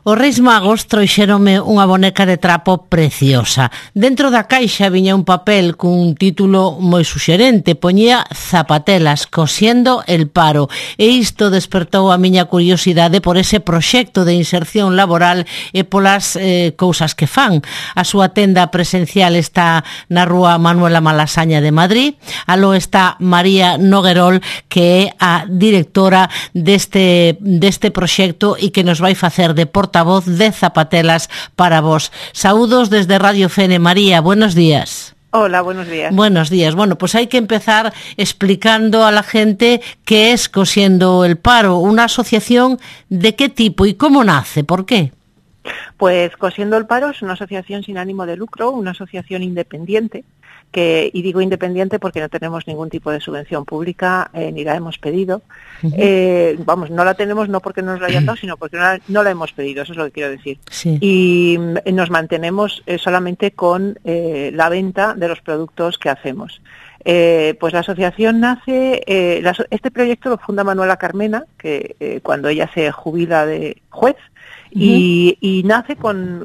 Os Reis Magos trouxéronme unha boneca de trapo preciosa. Dentro da caixa viña un papel cun título moi suxerente. Poñía Zapatelas, cosiendo el paro. E isto despertou a miña curiosidade por ese proxecto de inserción laboral e polas cousas que fan. A súa tenda presencial está na rúa Manuela Malasaña de Madrid. Aló está María Noguerol, que é a directora deste proxecto e que nos vai facer de portavoz de Zapatelas para vos. Saúdos desde Radio Fene. María, buenos días. Hola, buenos días. Buenos días. Bueno, pues hay que empezar explicando a la gente qué es Cosiendo el Paro, una asociación de qué tipo y cómo nace, ¿por qué? Pues Cosiendo el Paro es una asociación sin ánimo de lucro, una asociación independiente, y digo independiente porque no tenemos ningún tipo de subvención pública, ni la hemos pedido. No la tenemos no porque no nos la hayan dado, sino porque no la hemos pedido, eso es lo que quiero decir. Sí. Y nos mantenemos solamente con la venta de los productos que hacemos. Pues la asociación nace, este proyecto lo funda Manuela Carmena, que cuando ella se jubila de juez, y nace con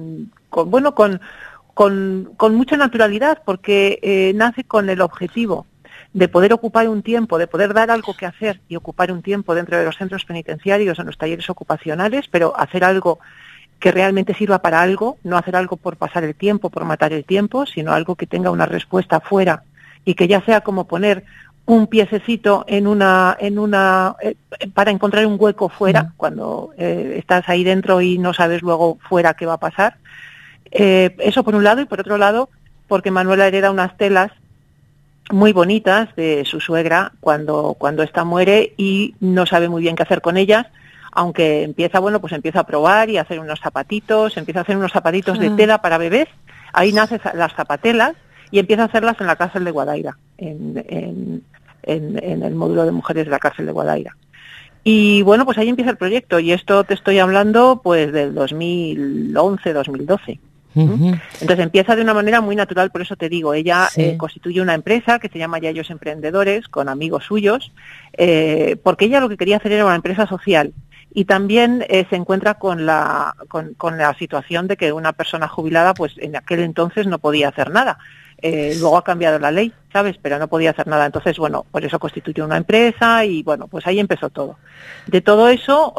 mucha naturalidad, porque nace con el objetivo de poder ocupar un tiempo, de poder dar algo que hacer y ocupar un tiempo dentro de los centros penitenciarios, en los talleres ocupacionales, pero hacer algo que realmente sirva para algo, no hacer algo por pasar el tiempo, por matar el tiempo, sino algo que tenga una respuesta fuera y que ya sea como poner un piececito para encontrar un hueco fuera, cuando estás ahí dentro y no sabes luego fuera qué va a pasar. Eso por un lado, y por otro lado, porque Manuela hereda unas telas muy bonitas de su suegra cuando ésta muere y no sabe muy bien qué hacer con ellas, aunque empieza a probar y a hacer unos zapatitos, de tela para bebés. Ahí nacen las zapatelas y empieza a hacerlas en la cárcel de Guadaira, en el módulo de mujeres de la cárcel de Guadaira. Y bueno, pues ahí empieza el proyecto, y esto te estoy hablando pues del 2011-2012. Entonces empieza de una manera muy natural, por eso te digo, ella constituye una empresa que se llama Yayos Emprendedores, con amigos suyos, porque ella lo que quería hacer era una empresa social, y también se encuentra con la situación de que una persona jubilada pues en aquel entonces no podía hacer nada. Luego ha cambiado la ley, ¿sabes? Pero no podía hacer nada. Entonces, bueno, por eso constituyó una empresa y, bueno, pues ahí empezó todo. De todo eso,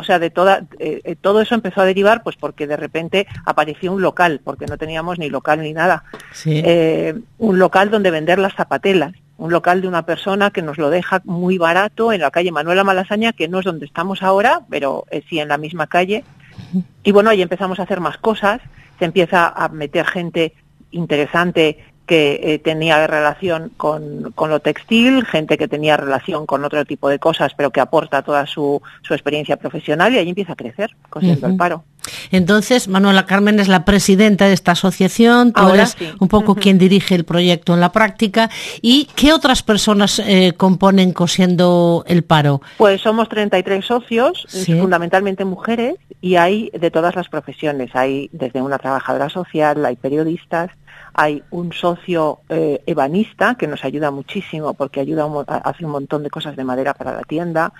todo eso empezó a derivar, pues porque de repente apareció un local, porque no teníamos ni local ni nada. Sí. Un local donde vender las zapatelas. Un local de una persona que nos lo deja muy barato en la calle Manuela Malasaña, que no es donde estamos ahora, pero sí en la misma calle. Y bueno, ahí empezamos a hacer más cosas. Se empieza a meter gente interesante que tenía relación con lo textil, gente que tenía relación con otro tipo de cosas, pero que aporta toda su experiencia profesional, y ahí empieza a crecer, Cosiendo el Paro. Entonces, Manuela Carmen es la presidenta de esta asociación, tú eres un poco quien dirige el proyecto en la práctica. ¿Y qué otras personas componen Cosiendo el Paro? Pues somos 33 socios, fundamentalmente mujeres, y hay de todas las profesiones. Hay desde una trabajadora social, hay periodistas, hay un socio ebanista que nos ayuda muchísimo porque hace un montón de cosas de madera para la tienda.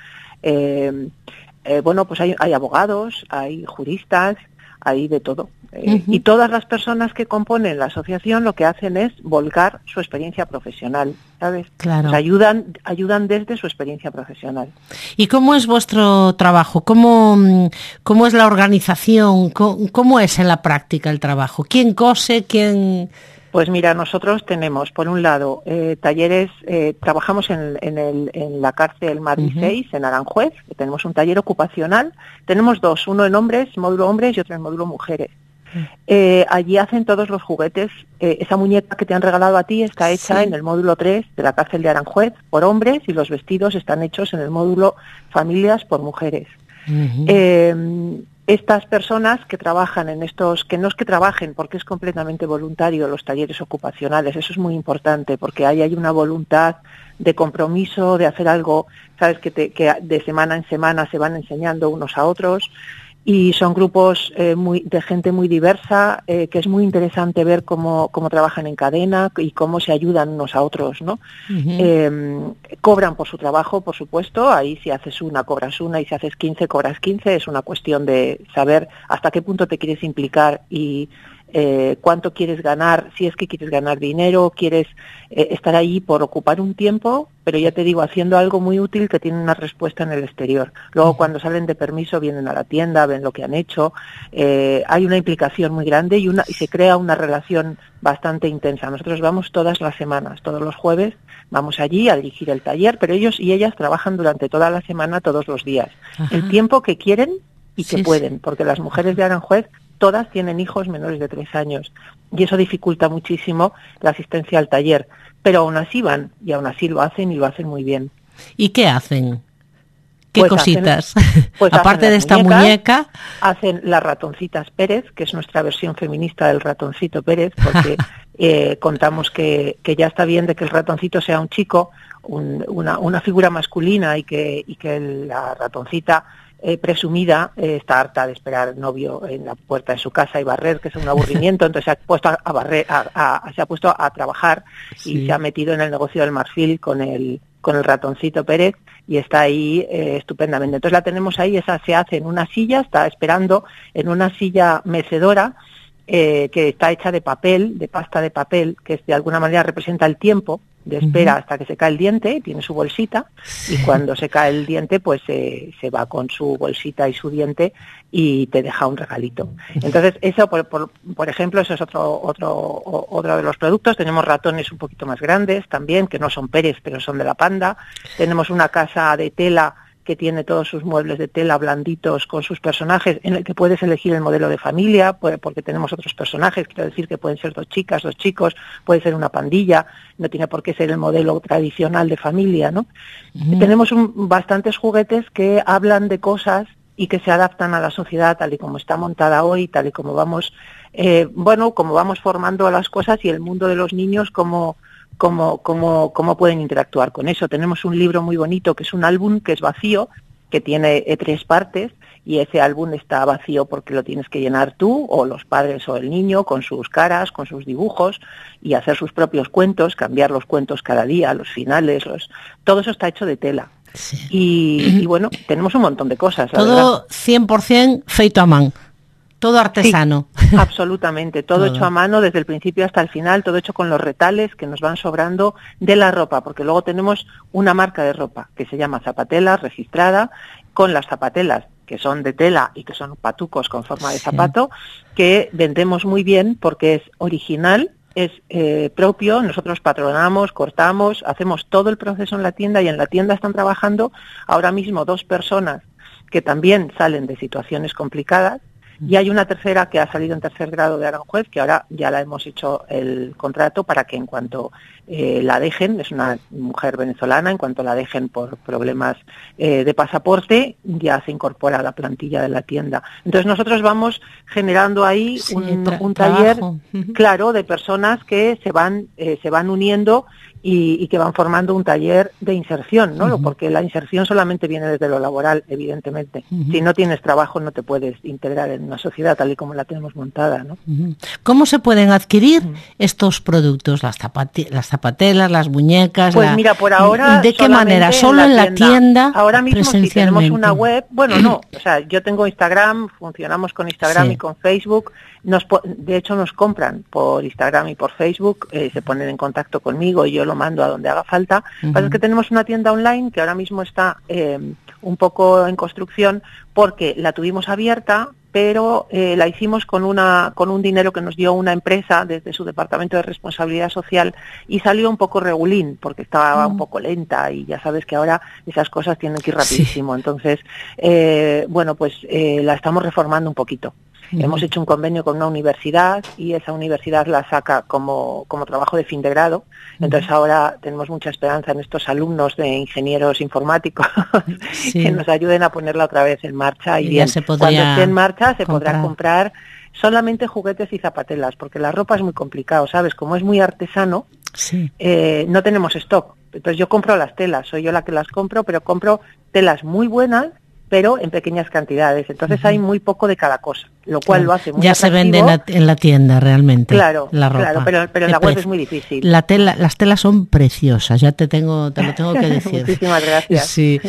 Pues hay abogados, hay juristas, hay de todo. Y todas las personas que componen la asociación lo que hacen es volcar su experiencia profesional, ¿sabes? Claro. Pues ayudan desde su experiencia profesional. ¿Y cómo es vuestro trabajo? ¿Cómo es la organización? ¿Cómo es en la práctica el trabajo? ¿Quién cose? ¿Quién...? Pues mira, nosotros tenemos, por un lado, talleres, trabajamos en la cárcel Madrid 6, en Aranjuez, que tenemos un taller ocupacional, tenemos dos, uno en hombres, módulo hombres, y otro en módulo mujeres. Allí hacen todos los juguetes, esa muñeca que te han regalado a ti está hecha en el módulo 3 de la cárcel de Aranjuez por hombres, y los vestidos están hechos en el módulo familias por mujeres. Estas personas que trabajan en estos, que no es que trabajen porque es completamente voluntario los talleres ocupacionales, eso es muy importante porque ahí hay una voluntad de compromiso, de hacer algo, sabes, que de semana en semana se van enseñando unos a otros, y son grupos de gente muy diversa, que es muy interesante ver cómo trabajan en cadena y cómo se ayudan unos a otros, ¿no? Cobran por su trabajo, por supuesto, ahí si haces una, cobras una, y si haces 15, cobras 15, es una cuestión de saber hasta qué punto te quieres implicar y cuánto quieres ganar, si es que quieres ganar dinero, quieres estar allí por ocupar un tiempo, pero ya te digo, haciendo algo muy útil que tiene una respuesta en el exterior. Luego cuando salen de permiso vienen a la tienda, ven lo que han hecho, hay una implicación muy grande y se crea una relación bastante intensa. Nosotros vamos todas las semanas, todos los jueves vamos allí a dirigir el taller, pero ellos y ellas trabajan durante toda la semana, todos los días, el tiempo que quieren y que pueden, porque las mujeres de Aranjuez todas tienen hijos menores de 3 años y eso dificulta muchísimo la asistencia al taller, pero aún así van y aún así lo hacen y lo hacen muy bien. ¿Y qué hacen? ¿Qué pues cositas? Pues aparte de esta muñeca, hacen las ratoncitas Pérez, que es nuestra versión feminista del ratoncito Pérez, porque contamos que ya está bien de que el ratoncito sea un chico, una figura masculina y que la ratoncita presumida está harta de esperar al novio en la puerta de su casa y barrer, que es un aburrimiento, entonces se ha puesto a barrer, se ha puesto a trabajar y se ha metido en el negocio del marfil con el ratoncito Pérez y está ahí estupendamente. Entonces la tenemos ahí, esa se hace en una silla, está esperando en una silla mecedora que está hecha de papel, de pasta de papel, que de alguna manera representa el tiempo de espera hasta que se cae el diente, tiene su bolsita y cuando se cae el diente pues se va con su bolsita y su diente y te deja un regalito. Entonces eso por ejemplo, eso es otro de los productos. Tenemos ratones un poquito más grandes también, que no son Pérez pero son de la Panda. Tenemos una casa de tela que tiene todos sus muebles de tela blanditos con sus personajes, en el que puedes elegir el modelo de familia, porque tenemos otros personajes, quiero decir que pueden ser 2 chicas, 2 chicos, puede ser una pandilla, no tiene por qué ser el modelo tradicional de familia, ¿no? Tenemos bastantes juguetes que hablan de cosas y que se adaptan a la sociedad tal y como está montada hoy, tal y como vamos, como vamos formando las cosas y el mundo de los niños cómo pueden interactuar con eso. Tenemos un libro muy bonito que es un álbum que es vacío, que tiene 3 partes y ese álbum está vacío porque lo tienes que llenar tú o los padres o el niño con sus caras, con sus dibujos y hacer sus propios cuentos, cambiar los cuentos cada día, los finales, todo eso está hecho de tela. Sí. Y bueno, tenemos un montón de cosas. Todo 100% feito a mano. Todo artesano. Sí, absolutamente, todo hecho a mano desde el principio hasta el final, todo hecho con los retales que nos van sobrando de la ropa, porque luego tenemos una marca de ropa que se llama Zapatelas, registrada, con las zapatelas que son de tela y que son patucos con forma de zapato, que vendemos muy bien porque es original, es propio, nosotros patronamos, cortamos, hacemos todo el proceso en la tienda y en la tienda están trabajando ahora mismo 2 personas que también salen de situaciones complicadas. Y hay una tercera que ha salido en 3er grado de Aranjuez, que ahora ya la hemos hecho el contrato para que en cuanto la dejen, es una mujer venezolana, en cuanto la dejen por problemas de pasaporte, ya se incorpora a la plantilla de la tienda. Entonces nosotros vamos generando ahí un taller, claro, de personas que se van uniendo y que van formando un taller de inserción, ¿no? Porque la inserción solamente viene desde lo laboral, evidentemente. Si no tienes trabajo no te puedes integrar en una sociedad tal y como la tenemos montada, ¿no? ¿Cómo se pueden adquirir estos productos, las zapatelas, las muñecas? Pues mira, por ahora... ¿De qué manera? ¿Solo en la tienda? Ahora mismo sí tenemos una web, o sea, yo tengo Instagram, funcionamos con Instagram y con Facebook. De hecho nos compran por Instagram y por Facebook, se ponen en contacto conmigo y yo lo mando a donde haga falta. Lo que pasa es que tenemos una tienda online que ahora mismo está un poco en construcción porque la tuvimos abierta, pero la hicimos con un dinero que nos dio una empresa desde su departamento de responsabilidad social y salió un poco regulín porque estaba un poco lenta y ya sabes que ahora esas cosas tienen que ir rapidísimo. Entonces, la estamos reformando un poquito. Hemos hecho un convenio con una universidad y esa universidad la saca como trabajo de fin de grado. Entonces ahora tenemos mucha esperanza en estos alumnos de ingenieros informáticos que nos ayuden a ponerla otra vez en marcha. Y bien, cuando esté en marcha se podrán comprar solamente juguetes y zapatelas, porque la ropa es muy complicado, ¿sabes? Como es muy artesano, no tenemos stock. Entonces yo compro las telas, soy yo la que las compro, pero compro telas muy buenas pero en pequeñas cantidades. Entonces hay muy poco de cada cosa, lo cual lo hace muy ya atractivo. Se vende en la tienda realmente. Claro, la ropa. claro, pero en la web es muy difícil. Las telas son preciosas, ya te lo tengo que decir. Muchísimas gracias. Sí.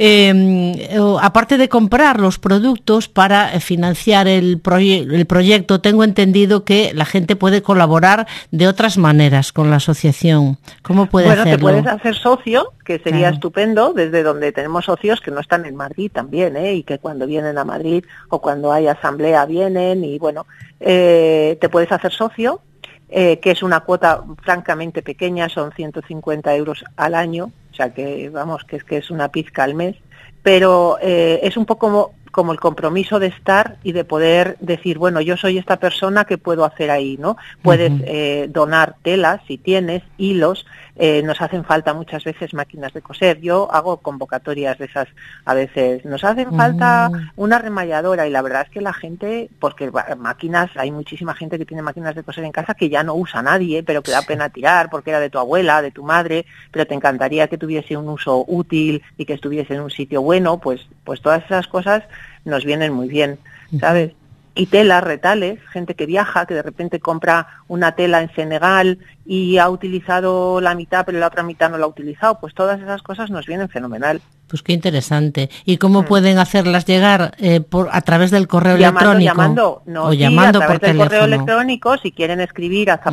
Aparte de comprar los productos para financiar el proyecto, tengo entendido que la gente puede colaborar de otras maneras con la asociación. ¿Cómo puede hacerlo? Bueno, te puedes hacer socio, que sería estupendo, desde donde tenemos socios que no están en Madrid también, y que cuando vienen a Madrid o cuando hay asamblea vienen, y bueno, te puedes hacer socio, que es una cuota francamente pequeña, son 150 euros al año, o sea que vamos, que es una pizca al mes, pero es un poco como el compromiso de estar y de poder decir, bueno, yo soy esta persona, ¿qué puedo hacer ahí, no? Puedes donar telas si tienes, hilos, nos hacen falta muchas veces máquinas de coser. Yo hago convocatorias de esas a veces. Nos hacen falta una remalladora, y la verdad es que la gente, porque máquinas, hay muchísima gente que tiene máquinas de coser en casa que ya no usa nadie, pero que da pena tirar porque era de tu abuela, de tu madre, pero te encantaría que tuviese un uso útil y que estuviese en un sitio bueno, pues todas esas cosas nos vienen muy bien, ¿sabes? Y telas, retales, gente que viaja, que de repente compra una tela en Senegal y ha utilizado la mitad, pero la otra mitad no la ha utilizado, pues todas esas cosas nos vienen fenomenal. Pues qué interesante. ¿Y cómo pueden hacerlas llegar? ¿A través del correo electrónico? Llamando a través del correo electrónico, si quieren escribir a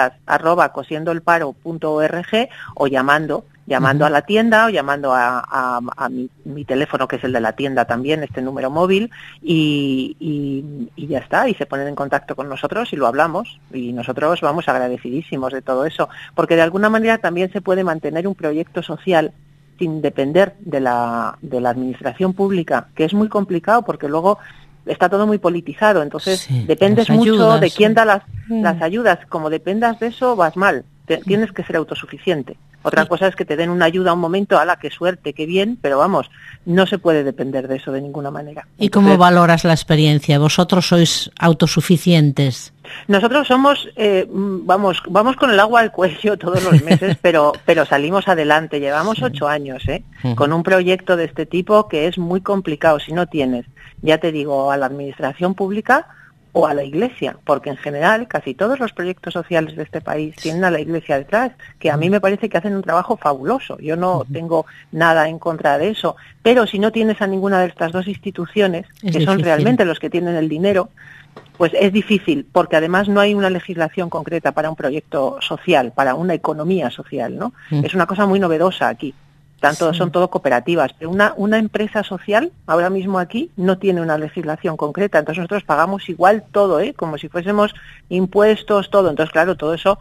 zapatelas@cosiendoelparo.org, o llamando a la tienda, o llamando a mi teléfono, que es el de la tienda también, este número móvil, y ya está, y se ponen en contacto con nosotros y lo hablamos, y nosotros vamos agradecidísimos de todo eso, porque de alguna manera también se puede mantener un proyecto social sin depender de la administración pública, que es muy complicado porque luego está todo muy politizado, entonces dependes mucho de quién da las ayudas. Como dependas de eso, vas mal, tienes que ser autosuficiente. Otra cosa es que te den una ayuda un momento, ¡hala, qué suerte, qué bien! Pero vamos, no se puede depender de eso de ninguna manera. ¿Y cómo valoras la experiencia? ¿Vosotros sois autosuficientes? Nosotros somos, vamos con el agua al cuello todos los meses, pero salimos adelante. Llevamos 8 años, con un proyecto de este tipo que es muy complicado. Si no tienes, ya te digo, a la administración pública o a la Iglesia, porque en general casi todos los proyectos sociales de este país tienen a la Iglesia detrás, que a mí me parece que hacen un trabajo fabuloso. Yo no tengo nada en contra de eso, pero si no tienes a ninguna de estas dos instituciones, que son realmente los que tienen el dinero, pues es difícil, porque además no hay una legislación concreta para un proyecto social, para una economía social, ¿no? Es una cosa muy novedosa aquí. Son todo cooperativas, pero una empresa social ahora mismo aquí no tiene una legislación concreta, entonces nosotros pagamos igual todo, como si fuésemos impuestos, todo. Entonces, claro, todo eso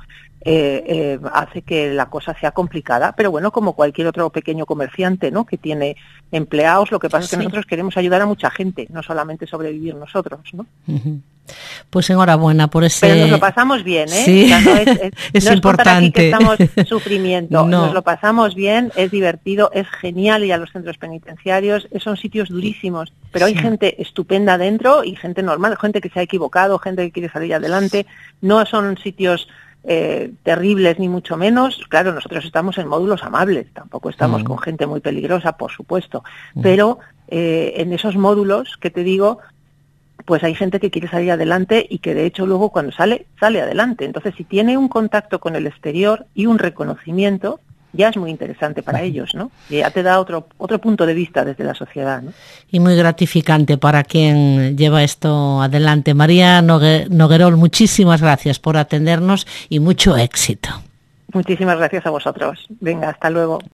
hace que la cosa sea complicada, pero bueno, como cualquier otro pequeño comerciante, ¿no?, que tiene empleados, lo que pasa es que nosotros queremos ayudar a mucha gente, no solamente sobrevivir nosotros, ¿no? Pues enhorabuena por ese... Pero nos lo pasamos bien, Sí, o sea, no es importante. Aquí que estamos sufrimiento, no. Nos lo pasamos bien, es divertido, es genial ir a los centros penitenciarios, son sitios durísimos, pero hay gente estupenda dentro y gente normal, gente que se ha equivocado, gente que quiere salir adelante, no son sitios terribles ni mucho menos. Claro, nosotros estamos en módulos amables, tampoco estamos con gente muy peligrosa, por supuesto, pero en esos módulos que te digo, pues hay gente que quiere salir adelante y que de hecho luego cuando sale adelante. Entonces, si tiene un contacto con el exterior y un reconocimiento, ya es muy interesante para ellos, ¿no? Y ya te da otro punto de vista desde la sociedad, ¿no? Y muy gratificante para quien lleva esto adelante. María Noguerol, muchísimas gracias por atendernos y mucho éxito. Muchísimas gracias a vosotros. Venga, hasta luego.